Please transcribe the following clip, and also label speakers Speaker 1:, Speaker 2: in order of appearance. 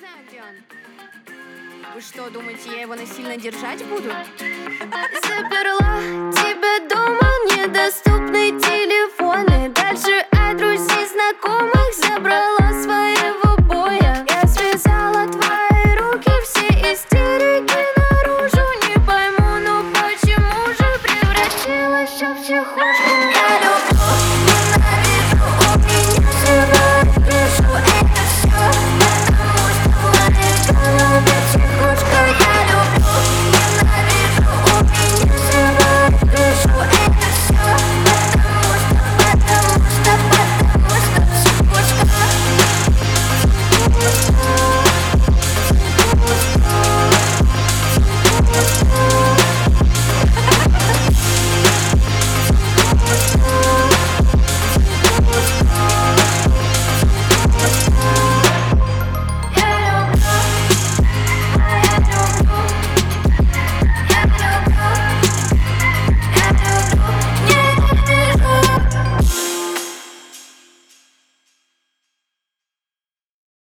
Speaker 1: знаю, где он. Вы что, думаете, я его насильно держать буду?
Speaker 2: Заперла тебя дома, недоступны телефоны. Дальше от друзей знакомых забрала.